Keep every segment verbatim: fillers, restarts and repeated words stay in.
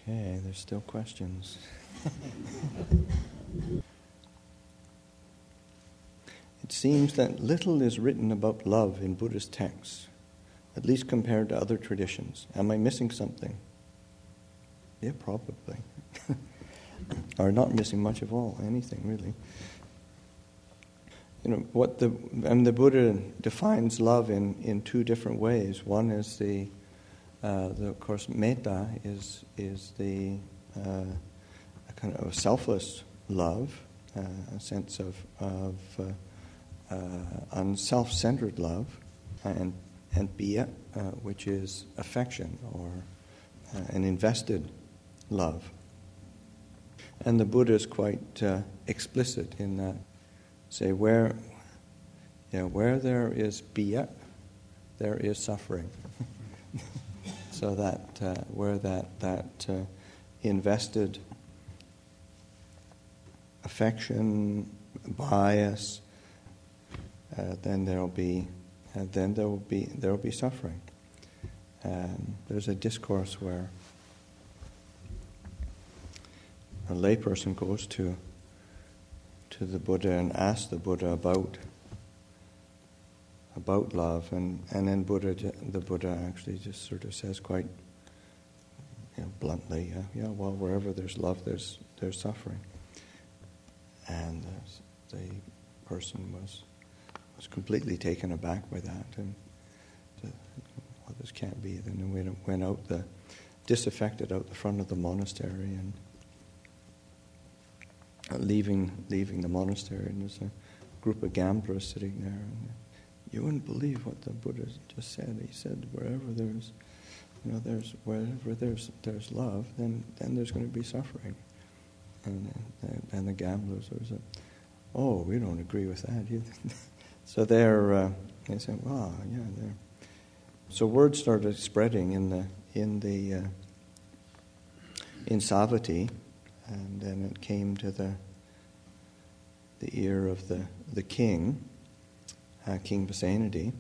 Okay, there's still questions. It seems that little is written about love in Buddhist texts, at least compared to other traditions. Am I missing something? Yeah, probably. Or not missing much of all, anything really. You know, what the and the Buddha defines love in, in two different ways. One is the, uh, the of course, metta is is the uh, a kind of a selfless love, uh, a sense of of uh, uh, unself-centered love, and and biya, uh, which is affection or uh, an invested love. And the Buddha is quite uh, explicit in that. Say where, you know, where there is biya, there is suffering. So that uh, where that that uh, invested affection, bias, uh, then there will be, uh, then there will be there will be suffering. Um, there's a discourse where a layperson goes to. to the Buddha and ask the Buddha about about love, and, and then Buddha, the Buddha actually just sort of says quite, you know, bluntly, yeah, yeah, well, wherever there's love, there's there's suffering. And the, the person was was completely taken aback by that, and the, well, this can't be. Then we went out the disaffected out the front of the monastery and. Leaving, leaving the monastery, and there's a group of gamblers sitting there. And you wouldn't believe what the Buddha just said. He said, "Wherever there's, you know, there's wherever there's there's love, then then there's going to be suffering." And and, and the gamblers was, a, "Oh, we don't agree with that either." So they're uh, they said, "Wow, yeah." They're. So word started spreading in the in the uh, in Savatthi. And then it came to the the ear of the, the king, uh, King Pasenadi,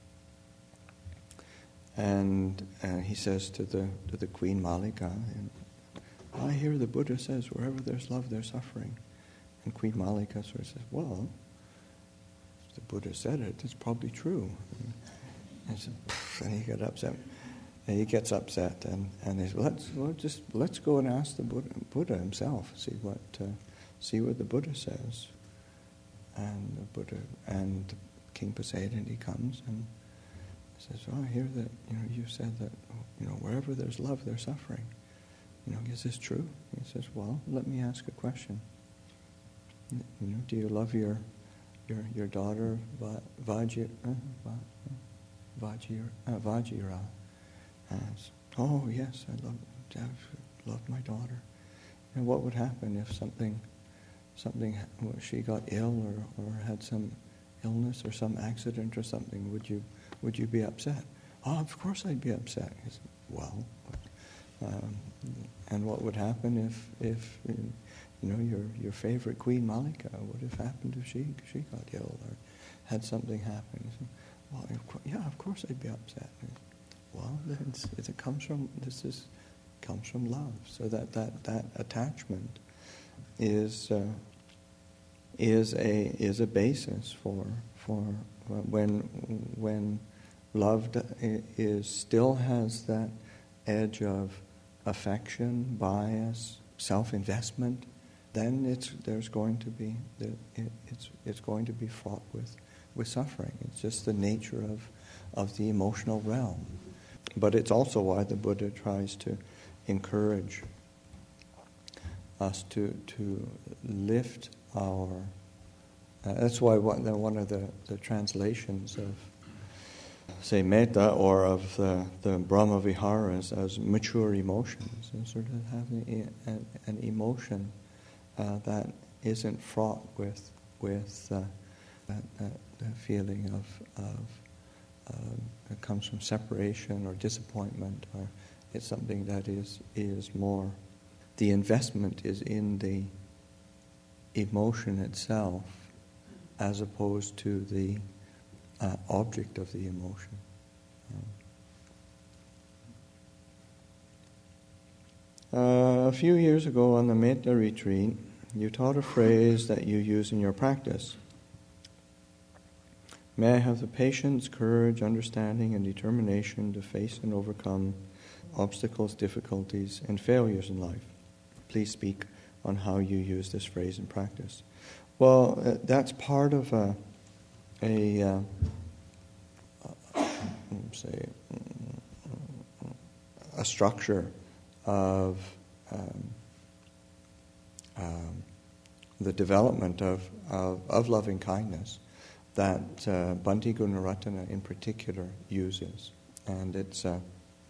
and uh, he says to the to the Queen Malika, and, "I hear the Buddha says wherever there's love, there's suffering." And Queen Malika sort of says, "Well, if the Buddha said it, it's probably true." And, so, and he got upset. And he gets upset, and, and he says, let's well, just let's go and ask the Buddha, Buddha himself, see what uh, see what the Buddha says. And the Buddha and King Pasenadi comes and says, "Oh, I hear that you know you said that you know wherever there's love, there's suffering. You know, is this true?" He says, "Well, let me ask a question. You know, do you love your your your daughter Vajira, uh, Vajira, uh, Vajira?" And, "Oh yes, I love, I love my daughter." And what would happen if something, something, well, she got ill or, or had some illness or some accident or something? Would you, would you be upset? "Oh, of course I'd be upset." He said, "Well, um, and what would happen if, if you know, your your favorite Queen Malika? What if happened if she she got ill or had something happen?" He said, "Well, of course, yeah, of course I'd be upset." Well, it's, it comes from this is comes from love. So that, that, that attachment is uh, is a is a basis for for when when love is still has that edge of affection, bias, self-investment. Then it's there's going to be it, it's it's going to be fraught with with suffering. It's just the nature of of the emotional realm. But it's also why the Buddha tries to encourage us to to lift our. Uh, that's why one, one of the, the translations of, say, metta or of the, the Brahma Viharas as mature emotions, and sort of having a, a, an emotion uh, that isn't fraught with with uh, that, that, that feeling of of. Uh, it comes from separation or disappointment, or it's something that is is more. The investment is in the emotion itself, as opposed to the uh, object of the emotion. Um, uh, a few years ago on the Metta retreat, you taught a phrase that you use in your practice. May I have the patience, courage, understanding, and determination to face and overcome obstacles, difficulties, and failures in life. Please speak on how you use this phrase in practice. Well, uh, that's part of a, a uh, uh, say, a structure of um, um, the development of, of, of loving kindness that uh, Bhante Gunaratana in particular uses. And it's uh,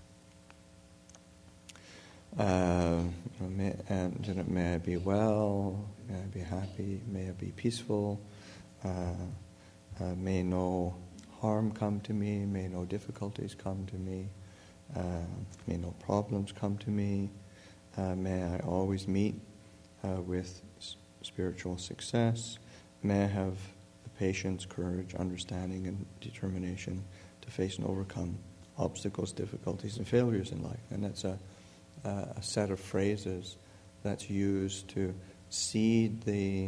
uh, may, and may I be well, may I be happy, may I be peaceful, uh, uh, may no harm come to me, may no difficulties come to me, uh, may no problems come to me, uh, may I always meet uh, with s- spiritual success, may I have patience, courage, understanding, and determination to face and overcome obstacles, difficulties, and failures in life. And that's a, a set of phrases that's used to seed the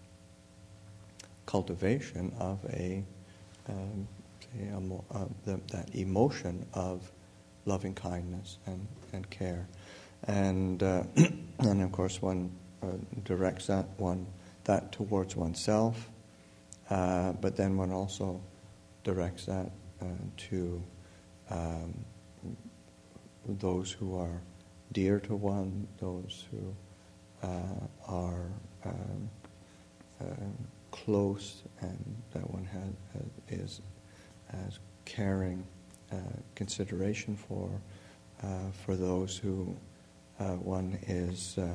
cultivation of a, um, say a mo- uh, the, that emotion of loving kindness and, and care. And uh, and of course one uh, directs that one that towards oneself. Uh, but then one also directs that uh, to um, those who are dear to one, those who uh, are um, uh, close, and that one has, has, is as caring uh, consideration for, uh, for those who uh, one is uh,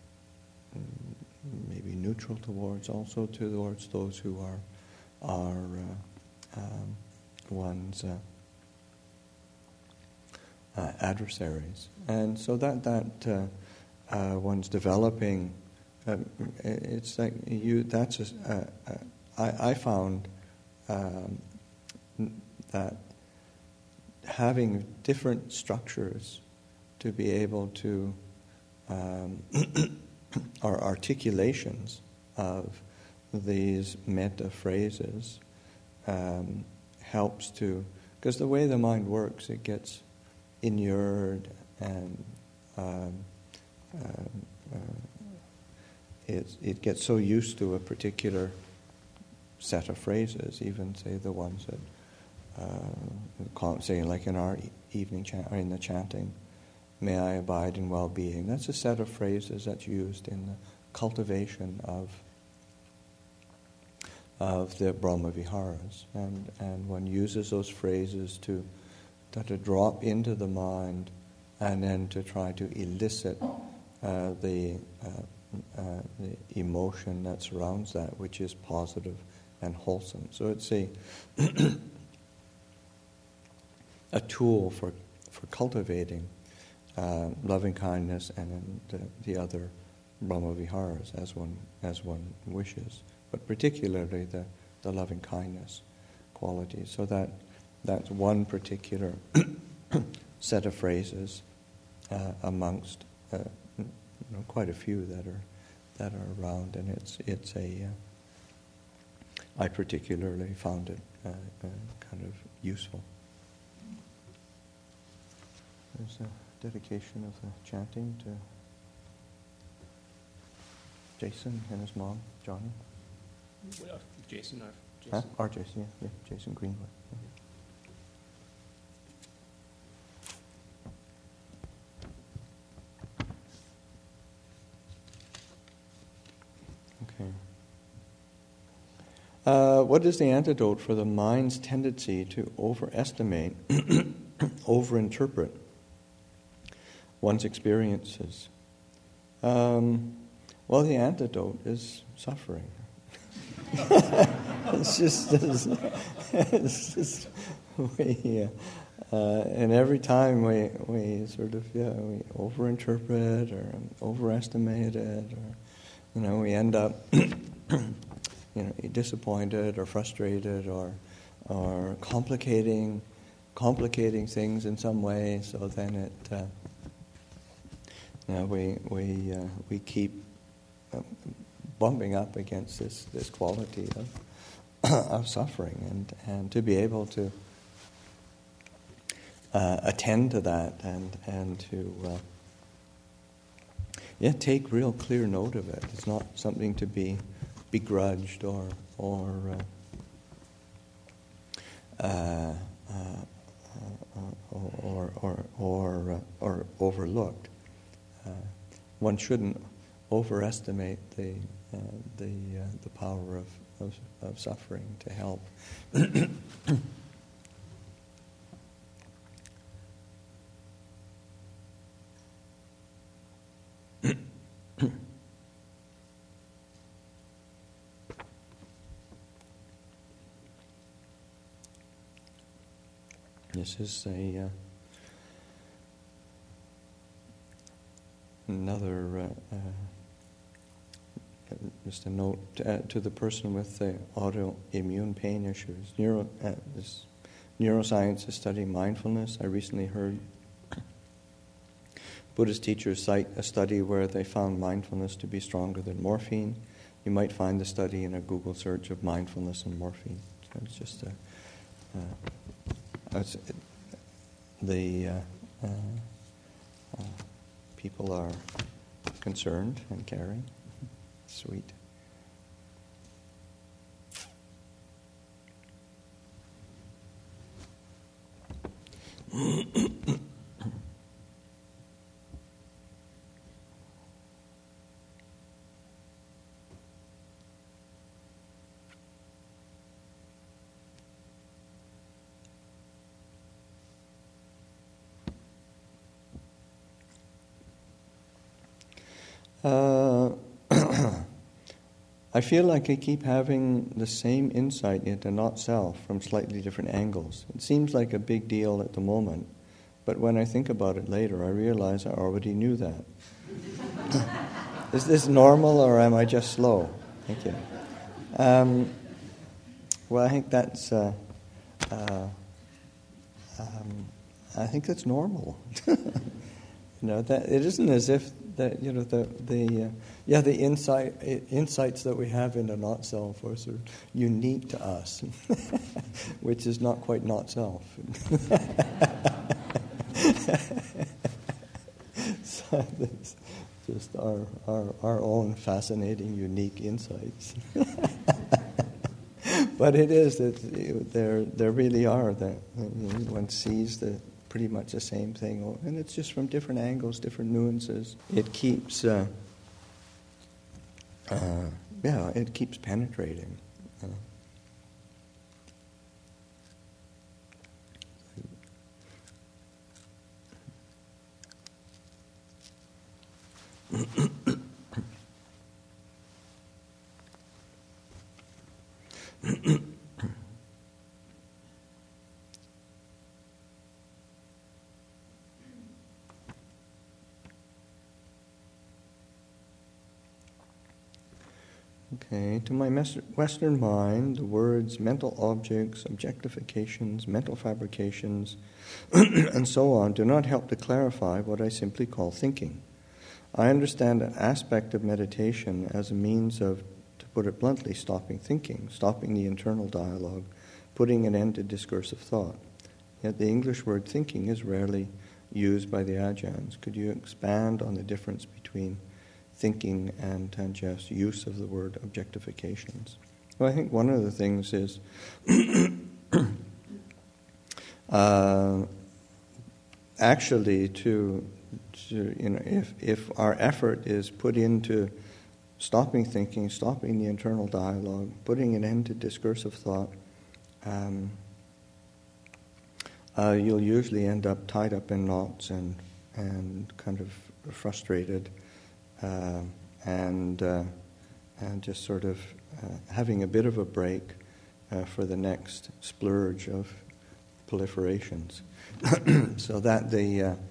maybe neutral towards, also towards those who are are uh, um, one's uh, uh, adversaries, and so that that uh, uh, one's developing. Uh, it's like you. That's a, uh, uh, I, I found um, that having different structures to be able to. Um, Our articulations of these metta phrases um, helps to, because the way the mind works, it gets inured and um, um, uh, it, it gets so used to a particular set of phrases, even say the ones that, uh, say like in our evening chant, or in the chanting, may I abide in well-being. That's a set of phrases that's used in the cultivation of of the Brahma Viharas. And, and one uses those phrases to, to, to drop into the mind and then to try to elicit uh, the, uh, uh, the emotion that surrounds that, which is positive and wholesome. So it's a, a tool for, for cultivating Uh, loving kindness and then the, the other Brahma Viharas as one as one wishes, but particularly the, the loving kindness quality. So that that's one particular set of phrases uh, amongst uh, you know, quite a few that are that are around, and it's it's a uh, I particularly found it uh, uh, kind of useful. There's a dedication of the chanting to Jason and his mom, Johnny. Well, Jason or Jason. Huh? Or Jason, yeah, yeah, Jason Greenwood. Yeah. Okay. Uh, what is the antidote for the mind's tendency to overestimate, overinterpret one's experiences? Um, well, the antidote is suffering. it's just, it's, it's just we, uh, and every time we we sort of yeah we overinterpret or overestimate it, or you know we end up you know disappointed or frustrated or or complicating complicating things in some way. So then it. Uh, you know, we we uh, we keep uh, bumping up against this this quality of of suffering, and and to be able to uh, attend to that and and to uh, yeah take real clear note of it. It's not something to be begrudged or or uh, uh, uh, uh, or or or, uh, or overlooked. Uh, one shouldn't overestimate the uh, the uh, the power of, of of suffering to help. This is a uh, another uh, uh, just a note uh, to the person with the autoimmune pain issues. Neuro, uh, this neuroscience is studying mindfulness. I recently heard Buddhist teachers cite a study where they found mindfulness to be stronger than morphine. You might find the study in a Google search of mindfulness and morphine. So it's just a, uh, it's, it, the uh, uh, uh, people are concerned and caring. Sweet. Uh, I feel like I keep having the same insight into not self from slightly different angles. It seems like a big deal at the moment, but when I think about it later, I realize I already knew that. Is this normal, or am I just slow? Thank you. Um, well, I think that's. Uh, uh, um, I think that's normal. You know, that it isn't as if that you know the the uh, yeah the insight insights that we have into not self are sort of unique to us, which is not quite not self. So it's just our, our our own fascinating, unique insights. But it is that there there really are that you know, one sees the. Pretty much the same thing, and it's just from different angles, different nuances. It keeps, uh, uh, yeah, it keeps penetrating. Uh. Okay, to my Western mind, the words mental objects, objectifications, mental fabrications, and so on do not help to clarify what I simply call thinking. I understand an aspect of meditation as a means of, to put it bluntly, stopping thinking, stopping the internal dialogue, putting an end to discursive thought. Yet the English word thinking is rarely used by the Ajahns. Could you expand on the difference between thinking and, and just use of the word objectifications? Well, I think one of the things is uh, actually to, to, you know, if, if our effort is put into stopping thinking, stopping the internal dialogue, putting an end to discursive thought, um, uh, you'll usually end up tied up in knots and, and kind of frustrated. Uh, and uh, and just sort of uh, having a bit of a break uh, for the next splurge of proliferations, so that the uh,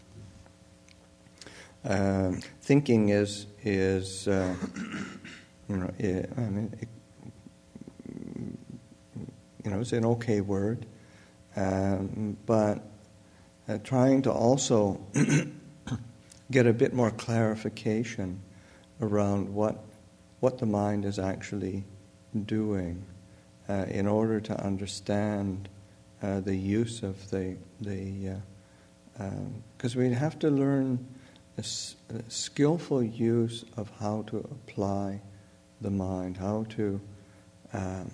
uh, thinking is is uh, you know it, I mean it, you know it's an okay word, um, but uh, trying to also get a bit more clarification around what what the mind is actually doing uh, in order to understand uh, the use of the the because uh, um, we have to learn a, s- a skillful use of how to apply the mind, how to um,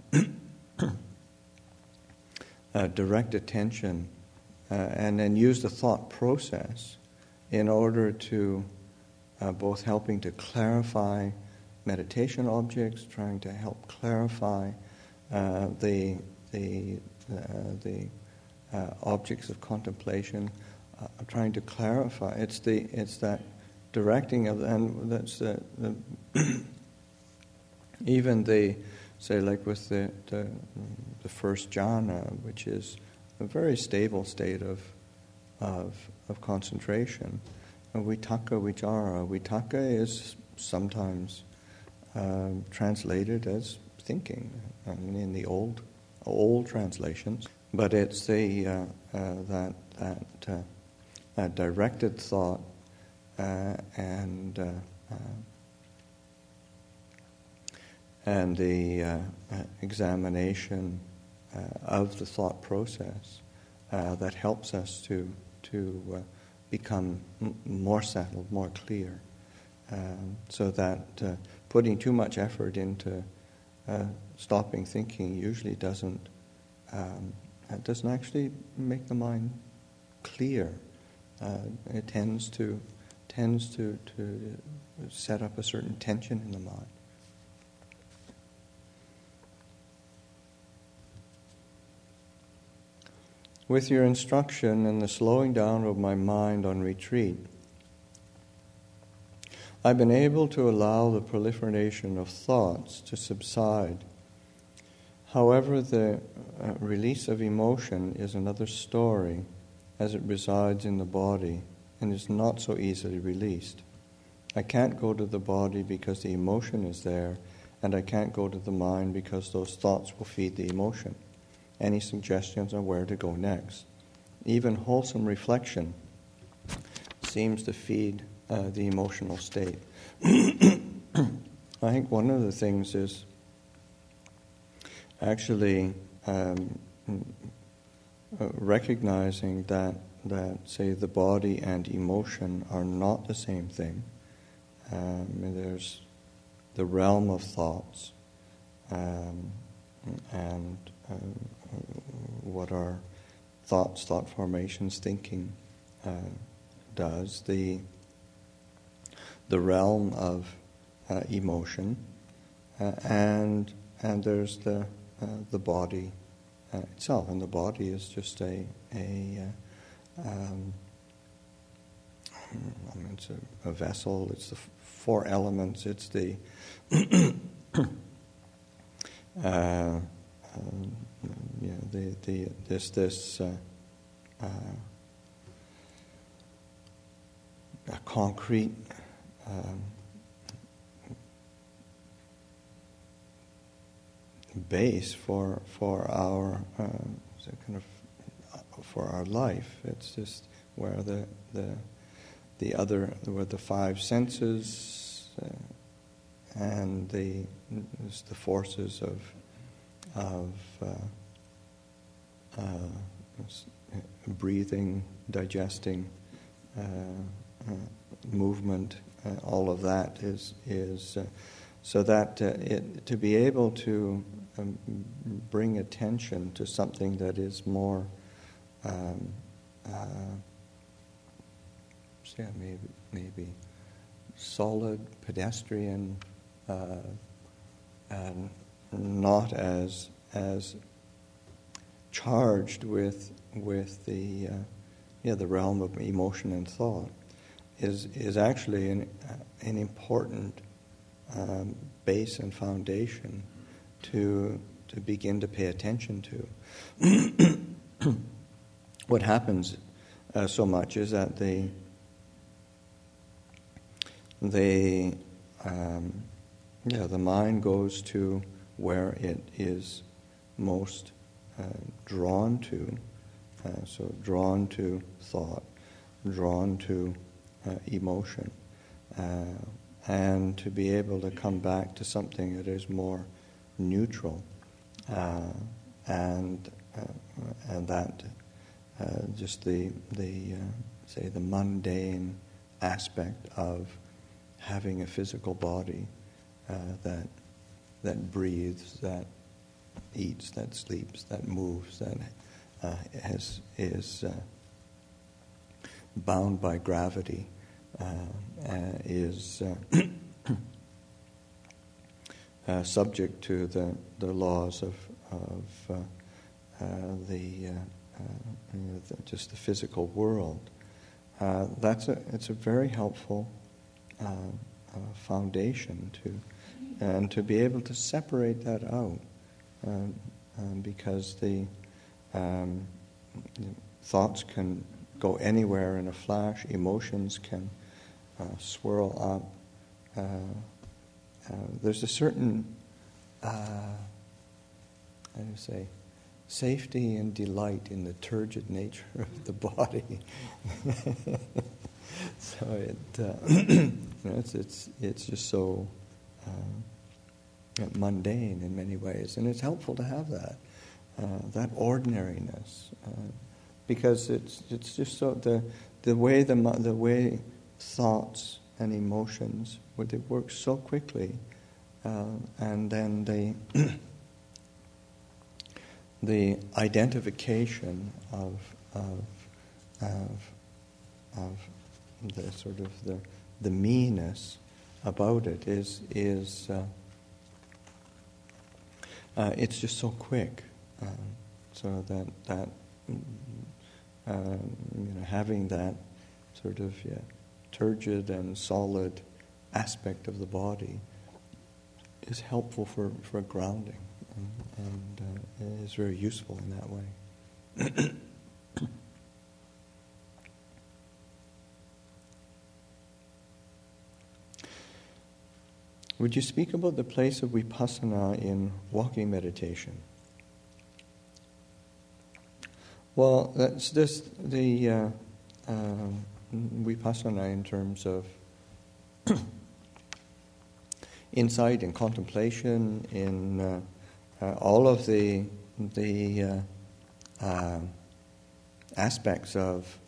uh, direct attention, uh, and then use the thought process in order to uh, both helping to clarify meditation objects, trying to help clarify uh, the the uh, the uh, objects of contemplation, uh, trying to clarify. It's the it's that directing of, and that's the, the even the say like with the, the the first jhana, which is a very stable state of of of concentration. And vitaka vichara. Vitaka is sometimes uh, translated as thinking, I mean, in the old old translations. But it's the uh, uh, that that uh, uh, directed thought uh, and uh, uh, and the uh, uh, examination uh, of the thought process uh, that helps us to to uh, become m- more settled, more clear, um, so that uh, putting too much effort into uh, stopping thinking usually doesn't um, it doesn't actually make the mind clear. Uh, it tends to tends to to set up a certain tension in the mind. With your instruction and the slowing down of my mind on retreat, I've been able to allow the proliferation of thoughts to subside. However, the uh, release of emotion is another story, as it resides in the body and is not so easily released. I can't go to the body because the emotion is there, and I can't go to the mind because those thoughts will feed the emotion. Any suggestions on where to go next? Even wholesome reflection seems to feed uh, the emotional state. I think one of the things is actually um, uh, recognizing that, that, say, the body and emotion are not the same thing. Um, there's the realm of thoughts um, and uh, what our thoughts, thought formations, thinking uh, does, the the realm of uh, emotion, uh, and and there's the uh, the body uh, itself, and the body is just a a uh, um, I mean, it's a, a vessel. It's the f- four elements. It's the uh, Um, yeah, the the this this uh, uh, a concrete um, base for for our uh, kind of uh, for our life. It's just where the the the other where the five senses uh, and the the forces of of uh, uh, breathing, digesting, uh, uh, movement, uh, all of that is is uh, so that uh, it, to be able to um, bring attention to something that is more, um, uh, say maybe maybe solid, pedestrian, uh, and not as as charged with with the uh, yeah the realm of emotion and thought is is actually an uh, an important um, base and foundation to to begin to pay attention to. What happens uh, so much is that they they um, yeah the mind goes to where it is most uh, drawn to, uh, so drawn to thought, drawn to uh, emotion, uh, and to be able to come back to something that is more neutral, uh, and uh, and that uh, just the the uh, say the mundane aspect of having a physical body uh, that that breathes, that eats, that sleeps, that moves, that uh, has is uh, bound by gravity, uh, uh, is uh, uh, subject to the, the laws of of uh, uh, the, uh, uh, you know, the just the physical world. Uh, that's a it's a very helpful uh, uh, foundation to and to be able to separate that out, um, um, because the um, thoughts can go anywhere in a flash. Emotions can uh, swirl up. Uh, uh, there's a certain, uh, how do you say, safety and delight in the turgid nature of the body. So it, uh, you know, it's it's it's just so uh, mundane in many ways, and it's helpful to have that uh, that ordinariness, uh, because it's it's just so the the way the the way thoughts and emotions, where they work so quickly, uh, and then they. The identification of of of of the sort of the the meanness about it is is uh, uh, it's just so quick, uh, so that that uh, you know, having that sort of yeah, turgid and solid aspect of the body is helpful for, for grounding. And uh, is very useful in that way. Would you speak about the place of vipassana in walking meditation? Well, that's just the uh, uh, vipassana in terms of insight and contemplation in uh, Uh, all of the the uh, uh, aspects of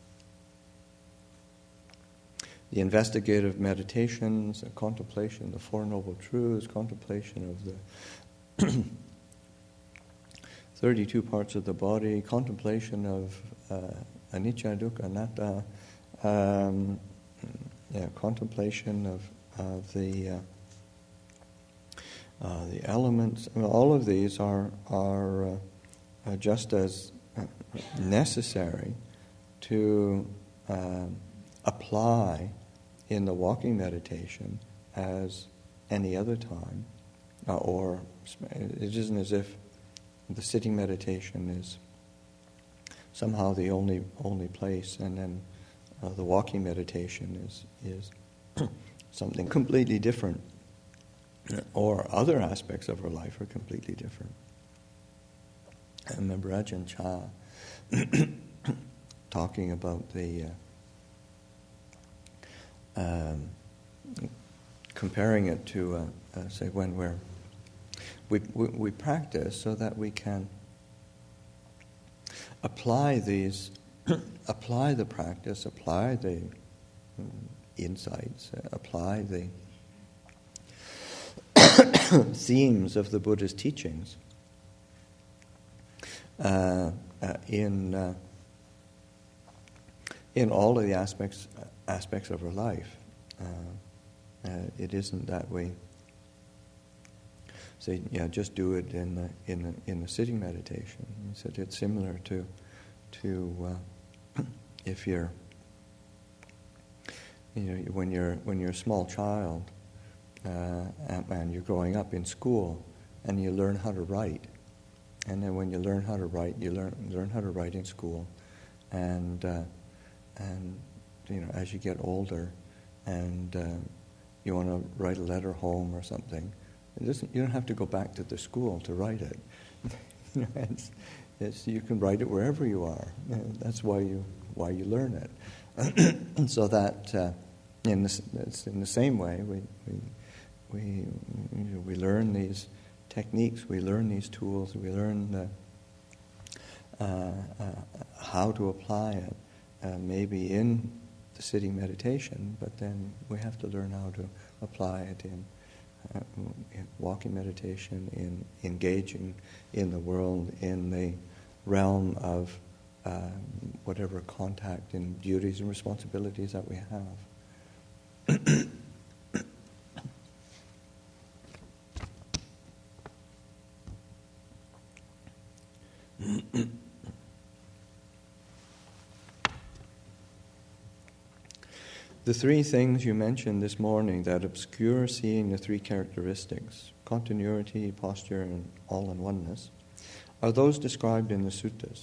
the investigative meditations, the contemplation, the Four Noble Truths, contemplation of the thirty-two parts of the body, contemplation of uh, anicca, dukkha, anatta, um, yeah, contemplation of of the uh, Uh, the elements, I mean, all of these are are uh, uh, just as uh, necessary to uh, apply in the walking meditation as any other time, uh, or it isn't as if the sitting meditation is somehow the only only place, and then uh, the walking meditation is is something completely different. Or other aspects of her life are completely different. I remember Ajahn Chah talking about the uh, um, comparing it to uh, uh, say when we're we, we we practice so that we can apply these apply the practice, apply the um, insights, uh, apply the themes of the Buddha's teachings uh, uh, in uh, in all of the aspects aspects of her life. Uh, uh, it isn't that we say, yeah, just do it in the in the, in the sitting meditation. He said it's similar to to uh, if you're you know when you're when you're a small child. Uh, and you're growing up in school, and you learn how to write, and then when you learn how to write, you learn learn how to write in school, and uh, and you know as you get older, and uh, you want to write a letter home or something, it doesn't, you don't have to go back to the school to write it. You know, it's, it's, you can write it wherever you are. That's why you why you learn it. And so that uh, in, this, it's in the same way, we, we, we, you know, we learn these techniques, we learn these tools, we learn the, uh, uh, how to apply it, uh, maybe in the sitting meditation, but then we have to learn how to apply it in, uh, in walking meditation, in engaging in the world, in the realm of uh, whatever contact and duties and responsibilities that we have. The three things you mentioned this morning that obscure seeing the three characteristics, continuity, posture, and all-in-oneness, are those described in the suttas.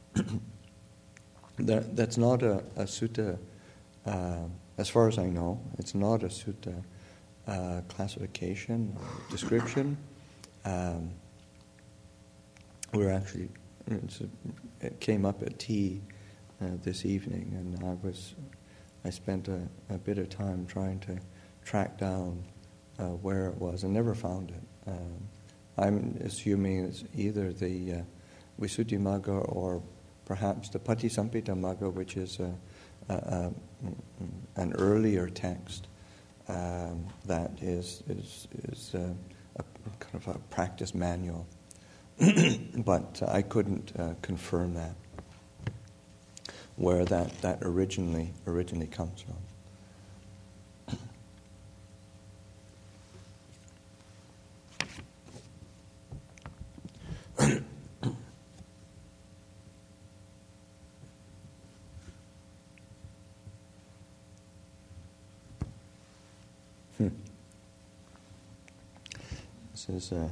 that, that's not a, a sutta, uh, as far as I know, it's not a sutta uh, classification or description. Um, we're actually, it's a, it came up at tea uh, this evening, and I was... I spent a, a bit of time trying to track down uh, where it was and never found it. Um, I'm assuming it's either the uh, Visuddhimagga or perhaps the Patisampita Magga, which is a, a, a, an earlier text um, that is is, is a, a kind of a practice manual. But I couldn't uh, confirm that, where that, that originally originally comes from. hmm. This is a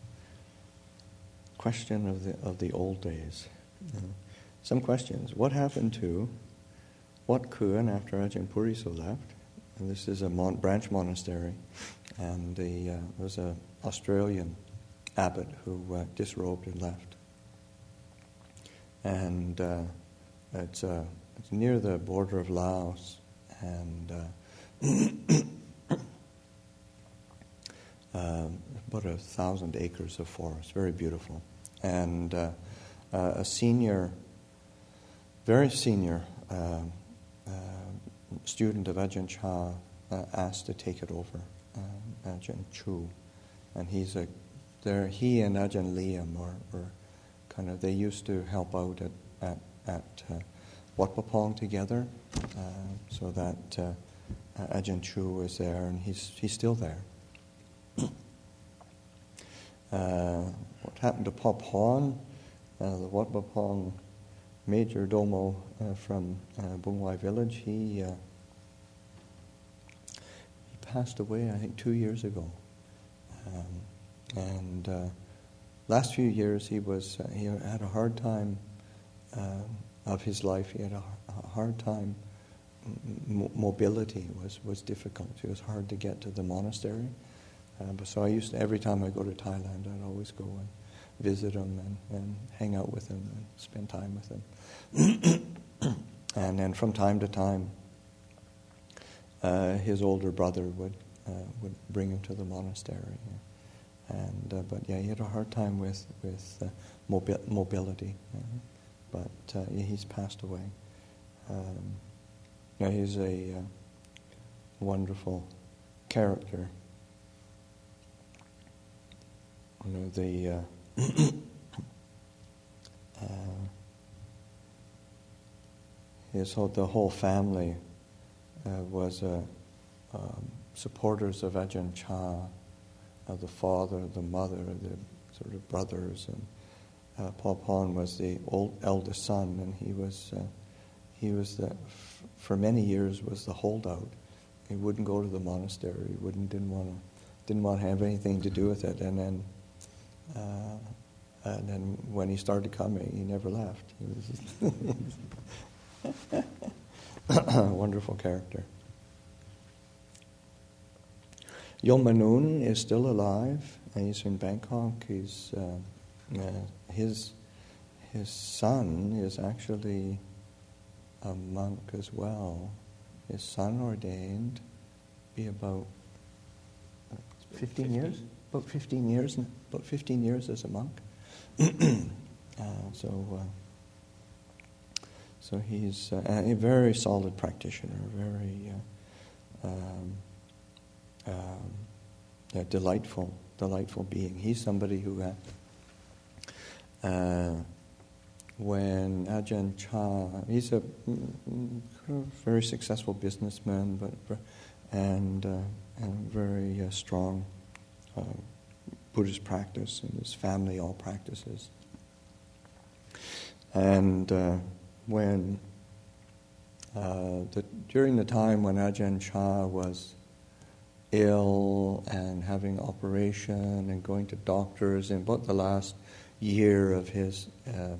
question of the of the old days. Uh, Some questions. What happened to Wat Kuan after Ajahn Puriso left? And this is a mon- branch monastery, and the, uh, there was an Australian abbot who uh, disrobed and left. And uh, it's, uh, it's near the border of Laos, and uh, uh, about a thousand acres of forest, very beautiful. And uh, uh, a senior very senior uh, uh, student of Ajahn Chah uh, asked to take it over, uh, Ajahn Chu, and he's a there. He and Ajahn Liam were, were kind of they used to help out at at at uh, Wat Pah Pong together, uh, so that uh, Ajahn Chu was there, and he's he's still there. uh, what happened to Pa Pon? Uh, the Wat Pah Pong Major Domo uh, from uh, Bung Wai village, he uh, he passed away, I think, two years ago. Um, and uh, last few years, he was uh, he had a hard time uh, of his life. He had a, a hard time. M- mobility was, was difficult. It was hard to get to the monastery. Uh, but so I used to, every time I go to Thailand, I'd always go and visit him and, and hang out with him and spend time with him. And then from time to time, uh, his older brother would uh, would bring him to the monastery. And uh, but yeah, he had a hard time with with uh, mobi- mobility. Uh, but uh, yeah, he's passed away. Um, yeah, he's a uh, wonderful character. You know the. Uh, uh, his whole, the whole family uh, was uh, um, supporters of Ajahn Chah, uh, the father, the mother, the sort of brothers, and uh, Pa Pon was the old eldest son, and he was uh, he was the f- for many years was the holdout. He wouldn't go to the monastery. He wouldn't didn't want to didn't want to have anything to do with it, and then. Uh, And then when he started coming, he never left. He was a wonderful character. Yomanun is still alive, and he's in Bangkok. He's uh, uh, his his son is actually a monk as well. His son ordained, be about fifteen years, about fifteen years, about fifteen years as a monk. uh, so, uh, so he's uh, a very solid practitioner, very uh, um, um, a delightful, delightful being. He's somebody who, uh, uh, when Ajahn Chah, he's a very successful businessman, but and uh, and very uh, strong uh, Buddhist practice, and his family all practices. And uh, when uh, the, during the time when Ajahn Chah was ill and having operation and going to doctors, in about the last year of his uh,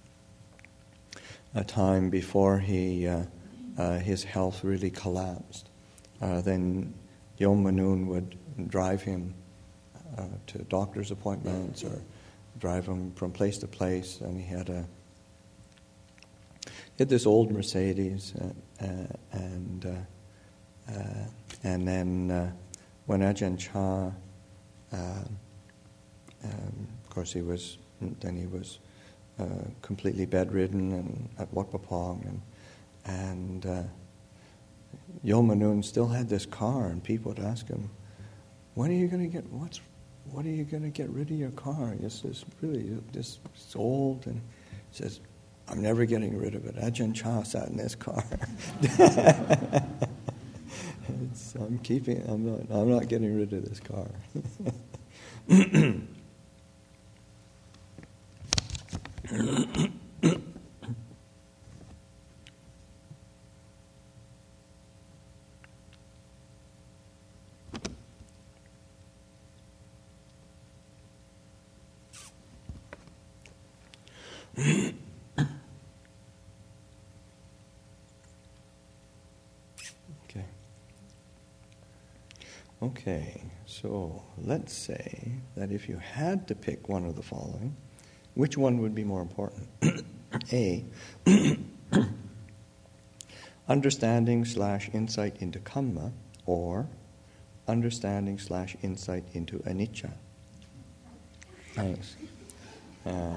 a time before he uh, uh, his health really collapsed, uh, then Yomanoon would drive him uh, to doctor's appointments or drive him from place to place, and he had a he had this old Mercedes, uh, uh, and uh, uh, and then uh, when Ajahn Chah, uh, um, of course he was then he was uh, completely bedridden and at Wat Pah Pong, and and uh, Yomanoon still had this car, and people would ask him, "When are you going to get what's what are you going to get rid of your car? It's this really this it's old." And he says, "I'm never getting rid of it. Ajahn Chah sat in this car. it's, I'm keeping. I'm not. I'm not getting rid of this car." Okay. Okay, so let's say that if you had to pick one of the following, which one would be more important? A, understanding slash insight into Kamma, or understanding slash insight into anicca. Thanks. Uh,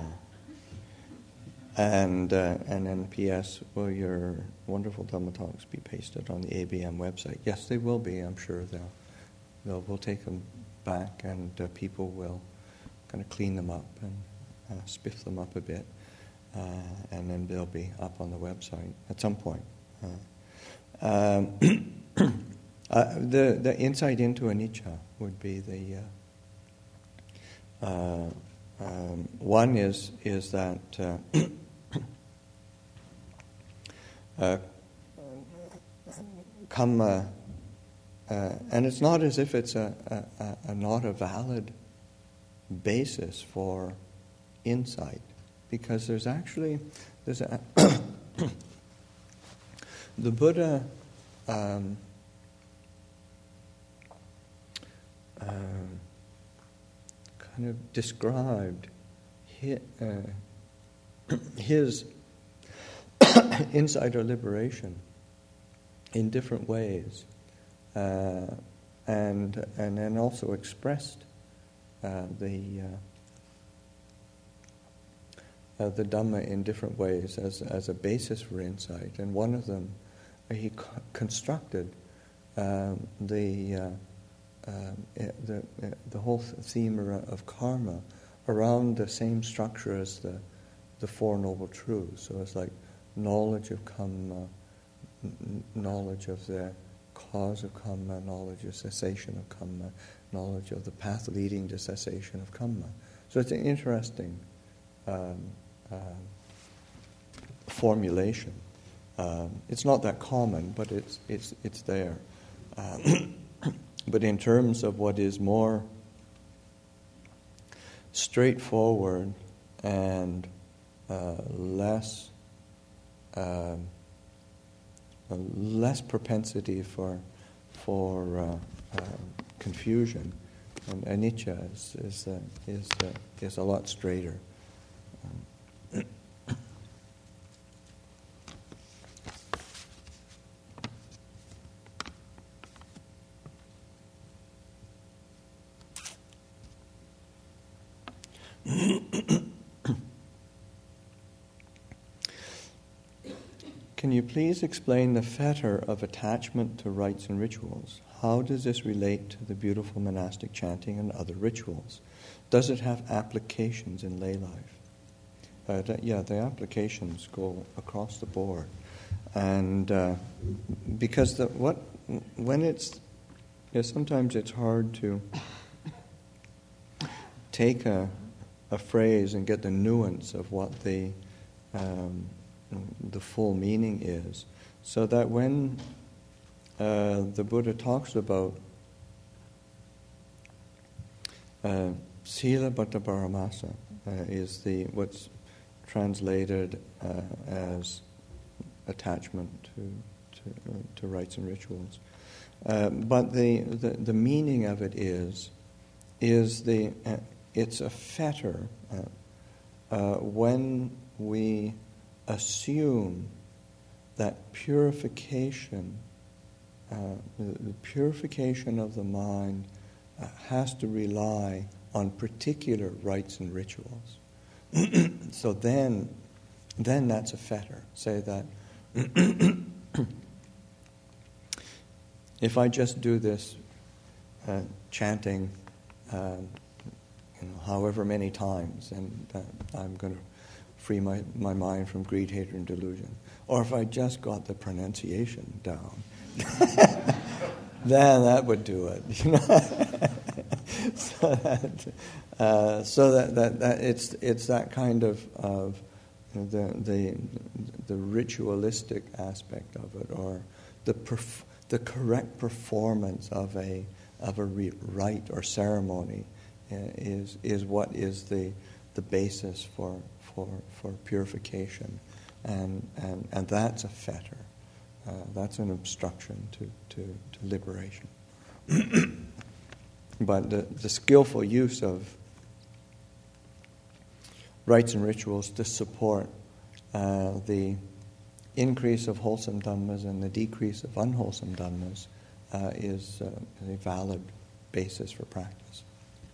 and uh, and then P S, will your wonderful Dhamma talks be pasted on the A B M website? Yes, they will be. I'm sure they'll they'll we'll take them back, and uh, people will kind of clean them up and uh, spiff them up a bit, uh, and then they'll be up on the website at some point. Uh, um, uh, the the insight into anicca would be the uh, uh, um, one is is that. Uh, Uh, Kamma, uh, and it's not as if it's a, a, a not a valid basis for insight, because there's actually there's a the Buddha um, um, kind of described his, uh, his insight or liberation in different ways, uh, and and then also expressed uh, the uh, uh, the Dhamma in different ways as as a basis for insight. And one of them, he co- constructed um, the uh, um, the uh, the whole theme of karma around the same structure as the the Four Noble Truths. So it's like knowledge of Kamma, n- knowledge of the cause of Kamma, knowledge of cessation of Kamma, knowledge of the path leading to cessation of Kamma. So it's an interesting um, uh, formulation. Um, it's not that common, but it's it's it's there. Um, but in terms of what is more straightforward and uh, less Um, a less propensity for for uh, uh, confusion, and anicca is is uh, is, uh, is a lot straighter. Um, can you please explain the fetter of attachment to rites and rituals? How does this relate to the beautiful monastic chanting and other rituals? Does it have applications in lay life? Uh, th- yeah, the applications go across the board. And uh, because the, what when it's, yeah, sometimes it's hard to take a, a phrase and get the nuance of what the um, the full meaning is, so that when uh, the Buddha talks about uh, Sila Bhatta Paramasa, uh, is the what's translated uh, as attachment to to, uh, to rites and rituals, uh, but the, the the meaning of it is is the uh, it's a fetter uh, uh, when we assume that purification, uh, the, the purification of the mind, uh, has to rely on particular rites and rituals. So then, then that's a fetter. Say that if I just do this uh, chanting, uh, you know, however many times, and uh, I'm going to free my, my mind from greed, hatred, and delusion. Or if I just got the pronunciation down, then that would do it. You know? so that, uh, so that, that, that it's it's that kind of of you know, the the the ritualistic aspect of it, or the perf- the correct performance of a of a re- rite or ceremony, uh, is is what is the the basis for. For, for purification, and, and and that's a fetter. Uh, that's an obstruction to, to, to liberation. But the, the skillful use of rites and rituals to support uh, the increase of wholesome dhammas and the decrease of unwholesome dhammas uh, is uh, a valid basis for practice.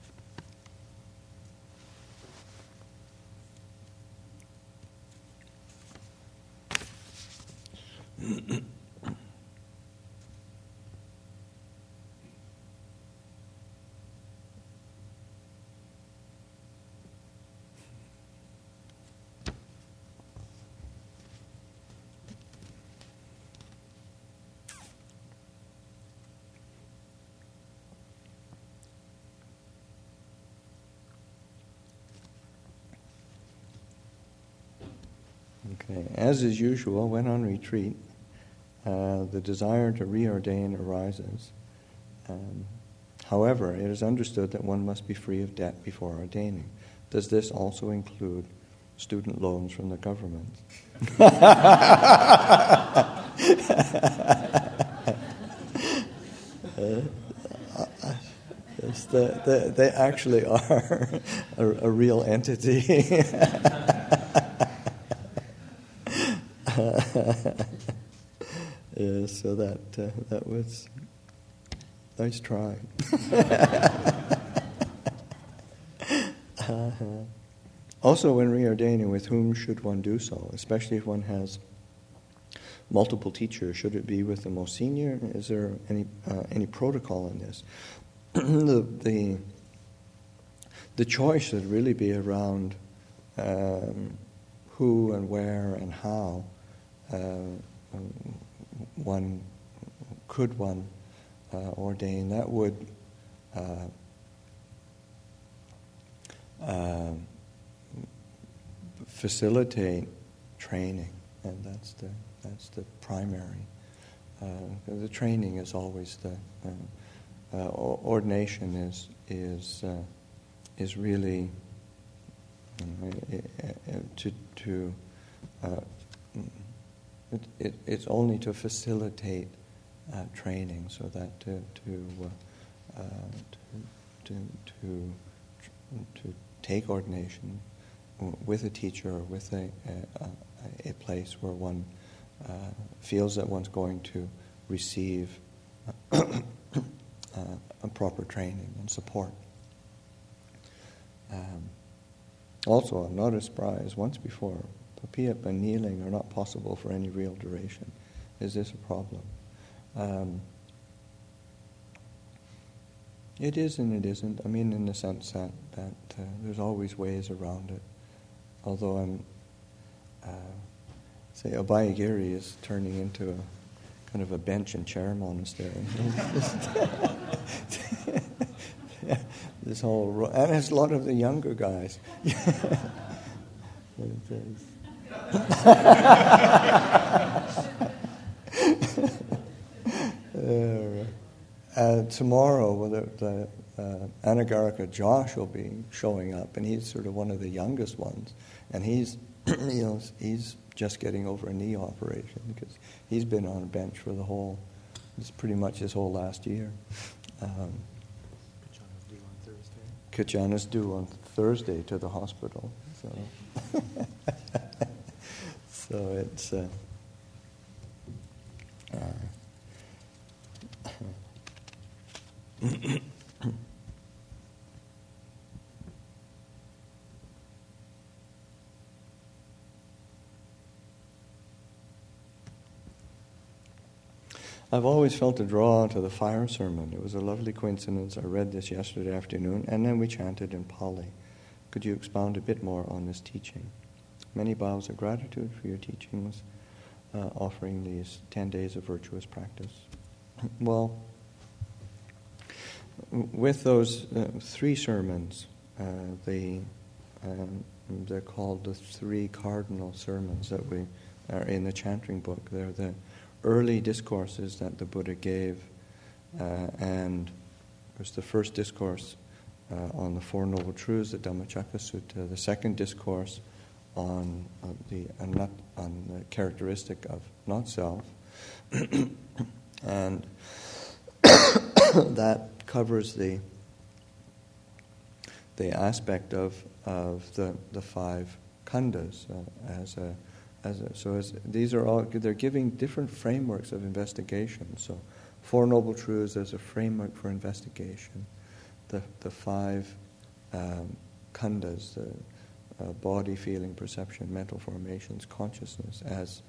Okay. As is usual, when on retreat, uh, the desire to reordain arises. Um, however, it is understood that one must be free of debt before ordaining. Does this also include student loans from the government? uh, yes, the, the, they actually are a, a real entity. Yeah, so that uh, that was nice try. uh-huh. Also, when reordaining, with whom should one do so? Especially if one has multiple teachers, should it be with the most senior? Is there any uh, any protocol in this? the, the the choice should really be around um, who and where and how. Uh, one could one uh, ordain. That would uh, uh, facilitate training, and that's the that's the primary. Uh, the training is always the uh, uh, ordination is is uh, is really you know, to to. Uh, It, it, it's only to facilitate uh, training, so that to to, uh, uh, to to to to take ordination with a teacher or with a a, a place where one uh, feels that one's going to receive uh, a proper training and support. Um, also, I've noticed, Bry, as once before Papiyap and kneeling are not possible for any real duration. Is this a problem? Um, it is and it isn't. I mean, in the sense that, that uh, there's always ways around it. Although I'm, uh, say, Abhayagiri is turning into a kind of a bench and chair monastery. This whole ro- and it's a lot of the younger guys. uh, uh, tomorrow, well, the, the uh, Anagarika Josh will be showing up, and he's sort of one of the youngest ones, and he's, you know, he's just getting over a knee operation because he's been on a bench for the whole, it's pretty much his whole last year. Um, Kachana's due on Thursday. Kachana's due on Thursday to the hospital, so so it's. Uh, uh, I've always felt a draw to the fire sermon. It was a lovely coincidence. I read this yesterday afternoon, and then we chanted in Pali. Could you expound a bit more on this teaching? Many bows of gratitude for your teachings, uh, offering these ten days of virtuous practice. Well, with those uh, three sermons, uh, the um, they're called the three cardinal sermons that we are in the chanting book. They're the early discourses that the Buddha gave, uh, and there's the first discourse uh, on the Four Noble Truths, the Dhammacakka Sutta, the second discourse on uh, the on, on the characteristic of not self, and that covers the the aspect of of the the five khandhas uh, as a As a, so as, these are all, they're giving different frameworks of investigation. So Four Noble Truths as a framework for investigation. The the five um, khandhas, the uh, body, feeling, perception, mental formations, consciousness as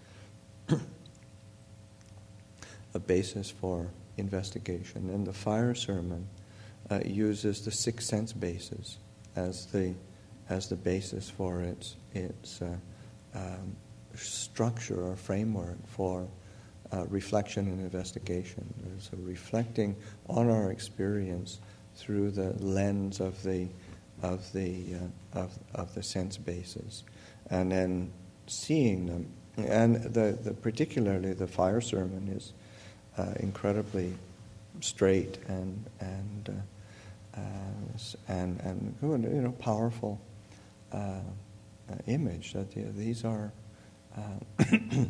a basis for investigation. And the fire sermon uh, uses the six sense bases as the as the basis for its its uh, um, structure or framework for uh, reflection and investigation. So reflecting on our experience through the lens of the of the uh, of of the sense bases, and then seeing them. And the, the particularly the fire sermon is uh, incredibly straight and and uh, uh, and and you know powerful uh, uh, image that you know, these are. Uh,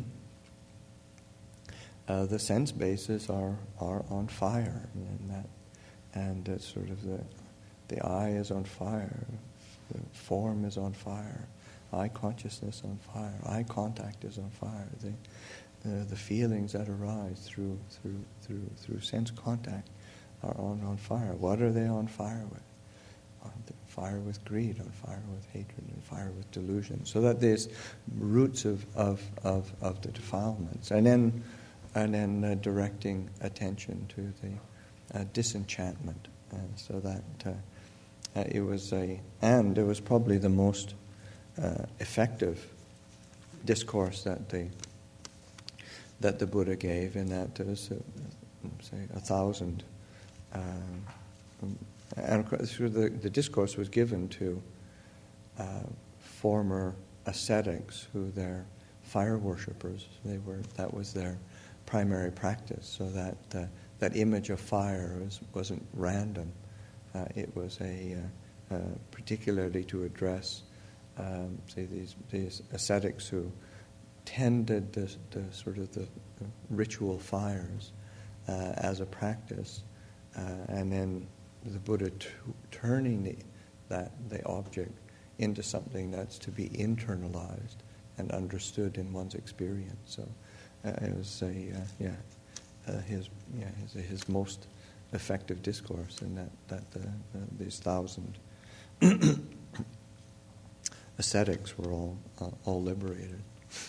uh, the sense bases are, are on fire, and that, and uh, sort of the the eye is on fire, the form is on fire, eye consciousness on fire, eye contact is on fire. The uh, the feelings that arise through through through through sense contact are on on fire. What are they on fire with? On fire with greed, on fire with hatred, on fire with delusion. So that there's roots of, of, of, of the defilements. And then and then uh, directing attention to the uh, disenchantment. And so that uh, uh, it was a, and it was probably the most uh, effective discourse that the, that the Buddha gave, in that there was, uh, say, a thousand um, And the, the discourse was given to uh, former ascetics who they're fire worshippers. They were that was their primary practice. So that uh, that image of fire was, wasn't random. Uh, it was a uh, uh, particularly to address, um, say, these these ascetics who tended the, the sort of the, the ritual fires uh, as a practice, uh, and then the Buddha t- turning the, that the object into something that's to be internalized and understood in one's experience. So uh, it was a uh, yeah uh, his yeah his, his most effective discourse in that that uh, uh, these thousand ascetics were all uh, all liberated.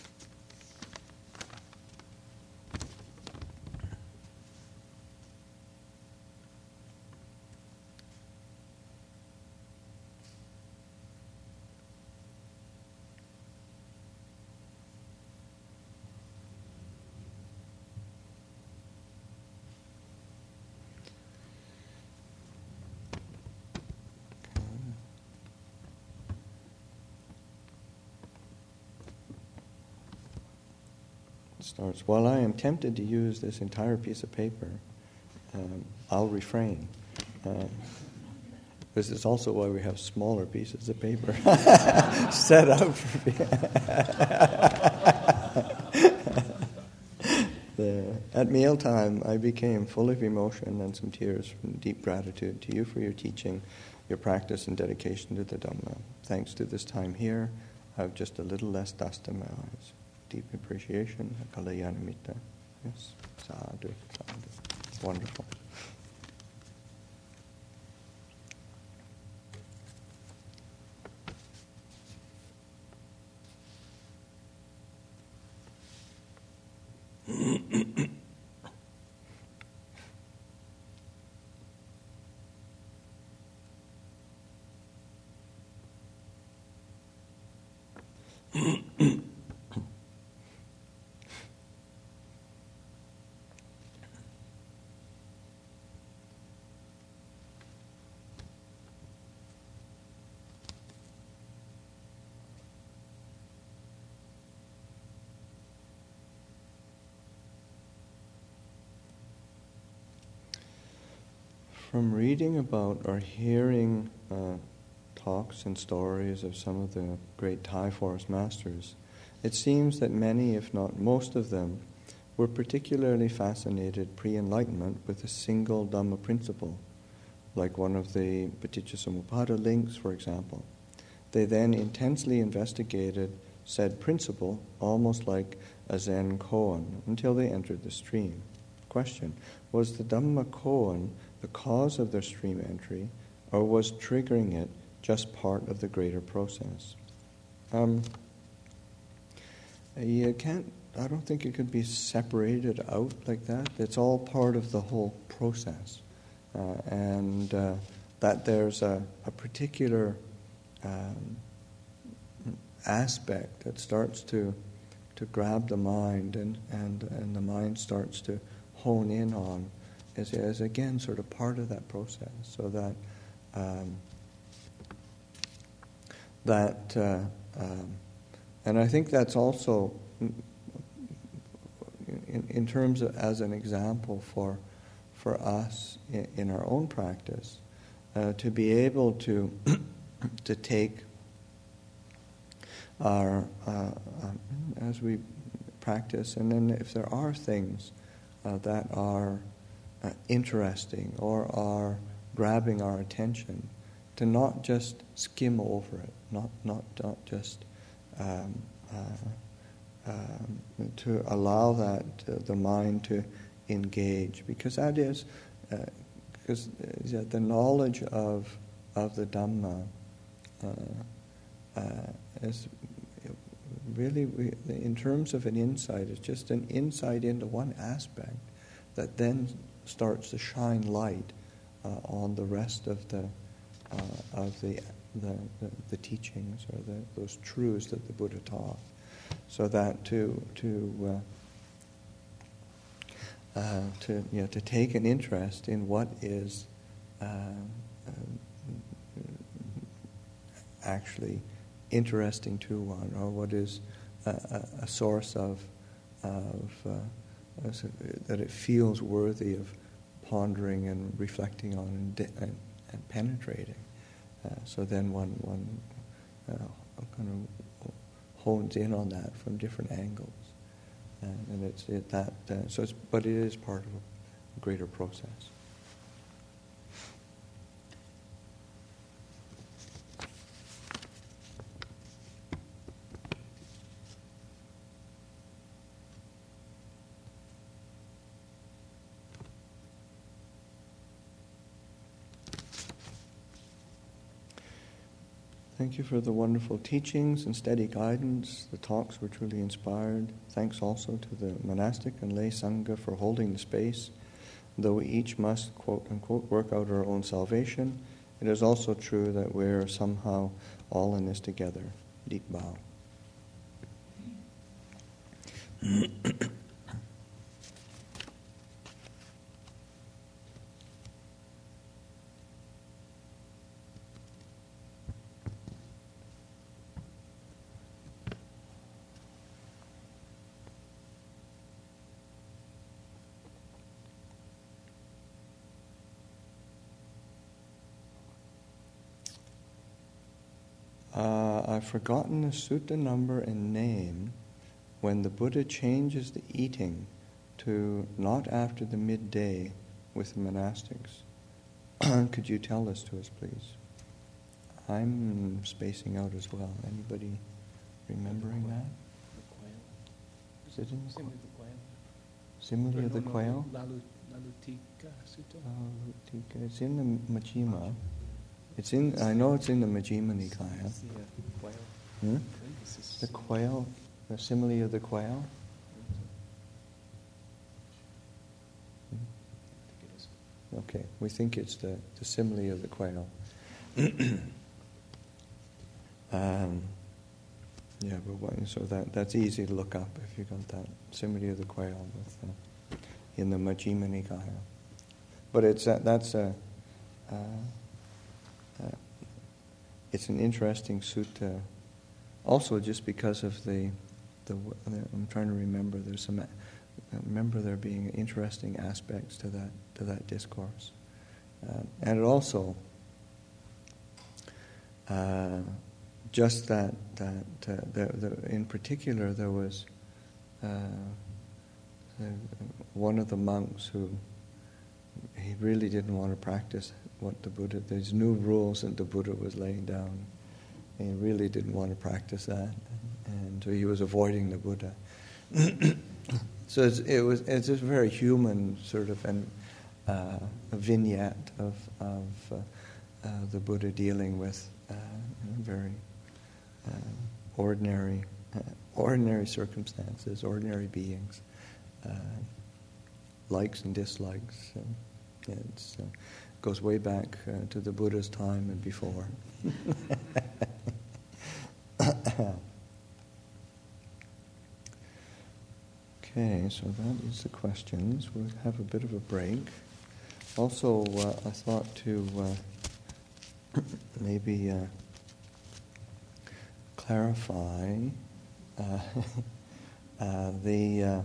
Starts, while I am tempted to use this entire piece of paper, um, I'll refrain. Uh, this is also why we have smaller pieces of paper set out for me. the, at mealtime, I became full of emotion and some tears from deep gratitude to you for your teaching, your practice, and dedication to the Dhamma. Thanks to this time here, I have just a little less dust in my eyes. Deep appreciation, Kalyana-mitta. Yes, sadhu, sadhu. Wonderful. From reading about or hearing uh, talks and stories of some of the great Thai forest masters, it seems that many, if not most of them, were particularly fascinated pre-enlightenment with a single Dhamma principle, like one of the Paticcasamuppada links, for example. They then intensely investigated said principle, almost like a Zen koan, until they entered the stream. Question: was the Dhamma koan the cause of their stream entry, or was triggering it just part of the greater process? Um, you can't, I don't think it could be separated out like that. It's all part of the whole process. Uh, and uh, that there's a, a particular um, aspect that starts to to grab the mind, and, and, and the mind starts to hone in on Is, is again sort of part of that process, so that um, that uh, um, and I think that's also in, in terms of as an example for for us in, in our own practice, uh, to be able to to take our uh, um, as we practice, and then if there are things uh, that are Uh, interesting or are grabbing our attention, to not just skim over it, not not not just um, uh, um, to allow that uh, the mind to engage, because that is uh, because uh, the knowledge of of the Dhamma uh, uh, is really, in terms of an insight, it's just an insight into one aspect that then starts to shine light uh, on the rest of the uh, of the the, the the teachings, or the, those truths that the Buddha taught, so that to to uh, uh, to you know, to take an interest in what is uh, uh, actually interesting to one, or what is a, a, a source of of uh, that it feels worthy of pondering and reflecting on and, de- and, and penetrating. Uh, so then one one uh, kind of hones in on that from different angles, and, and it's it, that. Uh, so, it's, but it is part of a greater process. Thank you for the wonderful teachings and steady guidance. The talks were truly inspired. Thanks also to the monastic and lay sangha for holding the space. Though we each must, quote unquote, work out our own salvation, it is also true that we're somehow all in this together. Deep bow. Uh, I've forgotten the sutta number and name when the Buddha changes the eating to not after the midday with the monastics. Could you tell this to us, please? I'm spacing out as well. Anybody remembering that? The quail. Is it in the Simile quail? the quail. Simile of the No, no, quail? Lalu, Lalutika Sutta. Uh, it's in the Majjhima. It's in. I know it's in the Majjhima Nikaya. It's the uh, quail. Hmm? I think this is The simile. quail, the simile of the quail. I think it is. Okay, we think it's the, the simile of the quail. um, yeah, but what, so that that's easy to look up if you got that simile of the quail with, uh, in the Majjhima Nikaya. But it's uh, that's a. Uh, uh, it's an interesting sutta. Also, just because of the, the, I'm trying to remember. There's some. I remember there being interesting aspects to that to that discourse, uh, and it also uh, just that that uh, the, the, in particular there was uh, the, one of the monks who he really didn't want to practice what the Buddha, these new rules that the Buddha was laying down. He really didn't want to practice that, and so he was avoiding the Buddha. So it's, it was it's a very human sort of an, uh, a vignette of of uh, uh, the Buddha dealing with uh, very uh, ordinary uh, ordinary circumstances, ordinary beings, uh, likes and dislikes. Uh, it uh, goes way back uh, to the Buddha's time and before. Okay, so that is the questions. We'll have a bit of a break. Also, uh, I thought to uh, maybe uh, clarify uh, uh, the uh,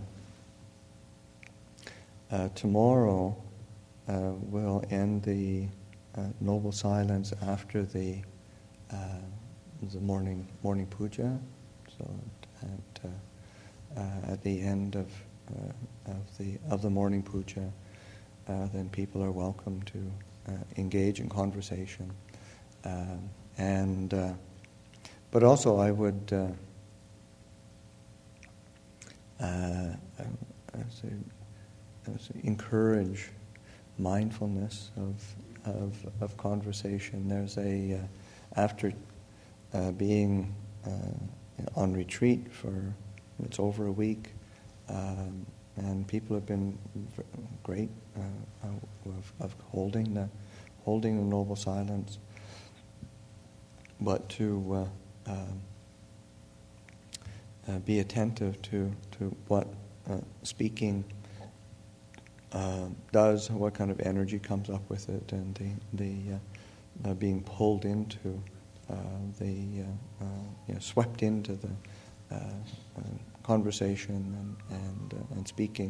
uh, tomorrow uh, we'll end the uh, noble silence after the uh, the morning morning puja. So at uh, Uh, at the end of uh, of the of the morning puja, uh, then people are welcome to uh, engage in conversation, uh, and uh, but also I would uh, uh, as a, as a encourage mindfulness of of of conversation. There's a uh, after uh, being uh, on retreat for. It's over a week, um, and people have been v- great uh, of, of holding the holding the noble silence. But to uh, uh, uh, be attentive to to what uh, speaking uh, does, what kind of energy comes up with it, and the the uh, uh, being pulled into uh, the uh, uh, you know, swept into the. Uh, uh, conversation and and, uh, and speaking,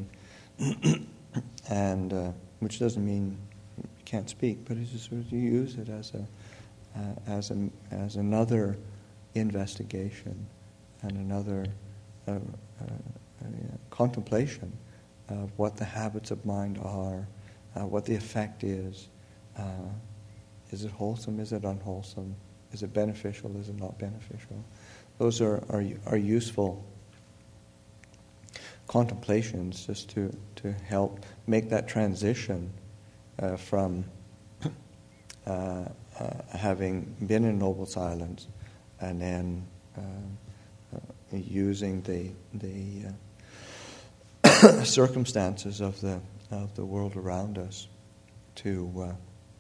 and uh, which doesn't mean you can't speak, but it's just sort of you use it as a uh, as a as another investigation and another uh, uh, uh, contemplation of what the habits of mind are, uh, what the effect is. Uh, is it wholesome? Is it unwholesome? Is it beneficial? Is it not beneficial? Those are, are, are useful contemplations just to, to help make that transition uh, from uh, uh, having been in noble silence and then uh, uh, using the the uh, circumstances of the of the world around us to uh,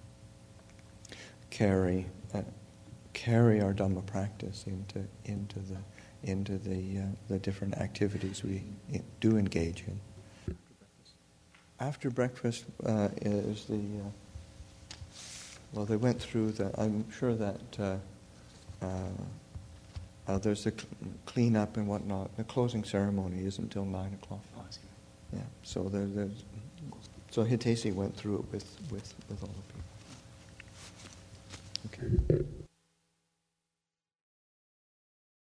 carry uh, carry our Dhamma practice into into the into the uh, the different activities we do engage in. After breakfast uh, is the uh, well, they went through the. I'm sure that uh, uh, uh, there's the cl- cleanup and whatnot. The closing ceremony isn't until nine o'clock. Oh, I see. Yeah, so there, there's so Hitesi went through it with with with all the people. Okay.